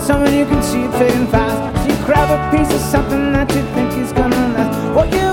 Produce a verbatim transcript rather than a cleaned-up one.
something you can see it fading fast. So you grab a piece of something that you think is gonna last. What you